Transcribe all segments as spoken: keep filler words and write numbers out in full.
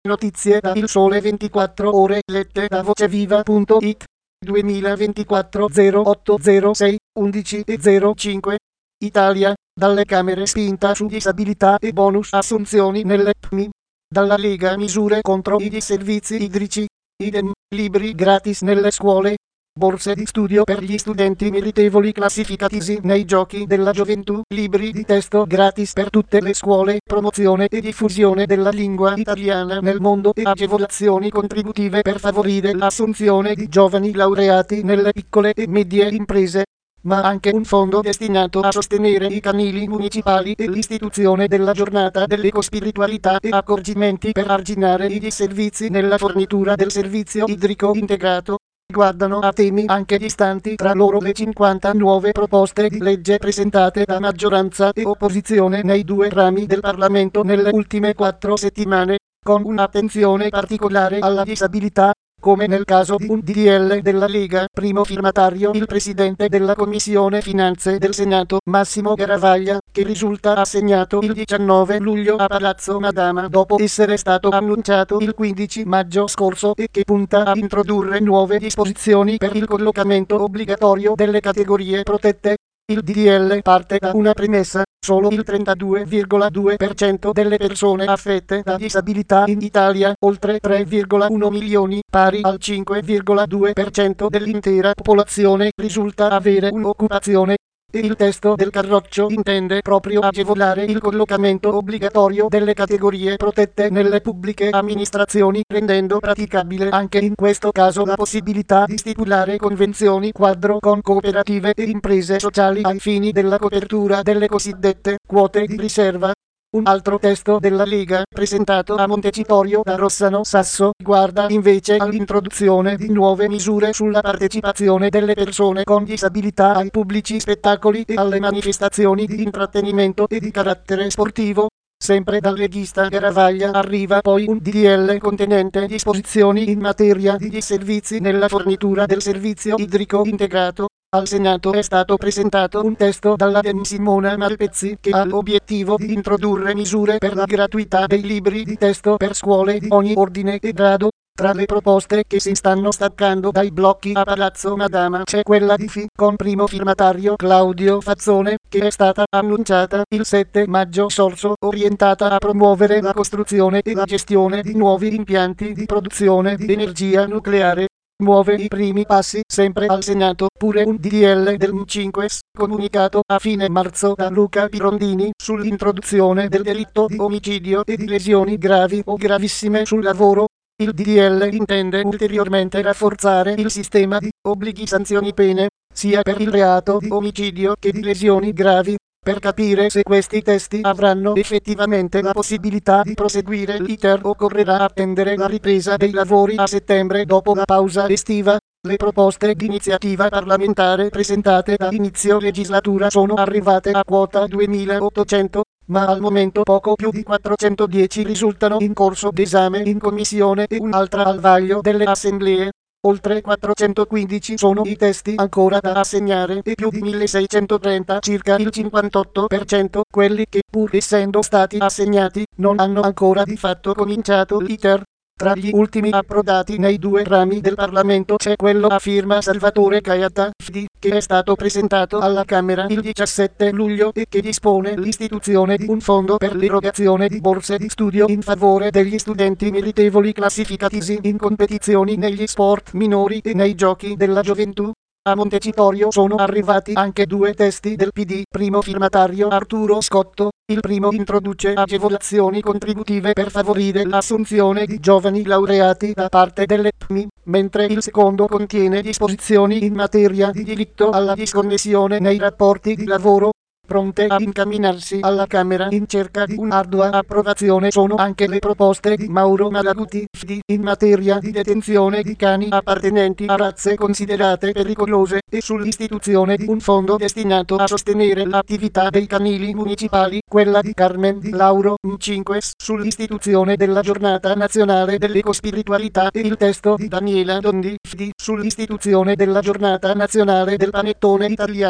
Notizie da Il Sole ventiquattro Ore lette da voceviva punto it duemilaventiquattro zero otto zero sei undici e zero cinque Italia, dalle Camere spinta su disabilità e bonus assunzioni nelle P M I. Dalla Lega misure contro i disservizi idrici, idem, libri gratis nelle scuole, borse di studio per gli studenti meritevoli classificatisi nei giochi della gioventù, libri di testo gratis per tutte le scuole, promozione e diffusione della lingua italiana nel mondo e agevolazioni contributive per favorire l'assunzione di giovani laureati nelle piccole e medie imprese, ma anche un fondo destinato a sostenere i canili municipali e l'istituzione della giornata dell'ecospiritualità e accorgimenti per arginare i disservizi nella fornitura del servizio idrico integrato. Guardano a temi anche distanti tra loro le cinquanta nuove proposte di legge presentate da maggioranza e opposizione nei due rami del Parlamento nelle ultime quattro settimane, con un'attenzione particolare alla disabilità, come nel caso di un D D L della Lega, primo firmatario il Presidente della Commissione Finanze del Senato, Massimo Garavaglia, che risulta assegnato il diciannove luglio a Palazzo Madama dopo essere stato annunciato il quindici maggio scorso e che punta a introdurre nuove disposizioni per il collocamento obbligatorio delle categorie protette. Il D D L parte da una premessa: solo il trentadue virgola due per cento delle persone affette da disabilità in Italia, oltre tre virgola uno milioni, pari al cinque virgola due per cento dell'intera popolazione, risulta avere un'occupazione. E il testo del Carroccio intende proprio agevolare il collocamento obbligatorio delle categorie protette nelle pubbliche amministrazioni, rendendo praticabile anche in questo caso la possibilità di stipulare convenzioni quadro con cooperative e imprese sociali ai fini della copertura delle cosiddette quote di riserva. Un altro testo della Lega, presentato a Montecitorio da Rossano Sasso, guarda invece all'introduzione di nuove misure sulla partecipazione delle persone con disabilità ai pubblici spettacoli e alle manifestazioni di intrattenimento e di carattere sportivo. Sempre dal leghista Garavaglia arriva poi un D D L contenente disposizioni in materia di disservizi nella fornitura del servizio idrico integrato. Al Senato è stato presentato un testo dalla Dem Simona Malpezzi che ha l'obiettivo di introdurre misure per la gratuità dei libri di testo per scuole di ogni ordine e grado. Tra le proposte che si stanno staccando dai blocchi a Palazzo Madama c'è quella di F I, con primo firmatario Claudio Fazzone, che è stata annunciata il sette maggio scorso, orientata a promuovere la costruzione e la gestione di nuovi impianti di produzione di energia nucleare. Muove i primi passi sempre al Senato pure un D D L del M cinque S, comunicato a fine marzo da Luca Pirondini, sull'introduzione del delitto di omicidio e di lesioni gravi o gravissime sul lavoro. Il D D L intende ulteriormente rafforzare il sistema di obblighi sanzioni pene, sia per il reato di omicidio che di lesioni gravi. Per capire se questi testi avranno effettivamente la possibilità di proseguire l'iter occorrerà attendere la ripresa dei lavori a settembre dopo la pausa estiva. Le proposte di iniziativa parlamentare presentate da inizio legislatura sono arrivate a quota duemilaottocento, ma al momento poco più di quattrocentodieci risultano in corso d'esame in commissione e un'altra al vaglio delle assemblee. Oltre quattrocentoquindici sono i testi ancora da assegnare e più di milleseicentotrenta, circa il cinquantotto per cento, quelli che, pur essendo stati assegnati, non hanno ancora di fatto cominciato l'iter. Tra gli ultimi approdati nei due rami del Parlamento c'è quello a firma Salvatore Caiata, F D, che è stato presentato alla Camera il diciassette luglio e che dispone l'istituzione di un fondo per l'erogazione di borse di studio in favore degli studenti meritevoli classificatisi in competizioni negli sport minori e nei giochi della gioventù. A Montecitorio sono arrivati anche due testi del P D, primo firmatario Arturo Scotto. Il primo introduce agevolazioni contributive per favorire l'assunzione di giovani laureati da parte delle P M I, mentre il secondo contiene disposizioni in materia di diritto alla disconnessione nei rapporti di lavoro. Pronte a incamminarsi alla Camera in cerca di un'ardua approvazione sono anche le proposte di Mauro Malaguti, F D, in materia di detenzione di cani appartenenti a razze considerate pericolose e sull'istituzione di un fondo destinato a sostenere l'attività dei canili municipali, quella di Carmen Di Lauro, M cinque S, sull'istituzione della giornata nazionale dell'ecospiritualità e il testo di Daniela Dondi, F D, sull'istituzione della giornata nazionale del panettone italiano.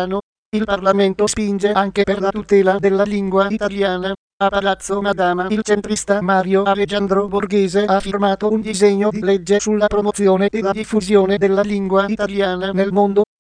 Il Parlamento spinge anche per la tutela della lingua italiana. A Palazzo Madama il centrista Mario Alejandro Borghese ha firmato un disegno di legge sulla promozione e la diffusione della lingua italiana nel mondo.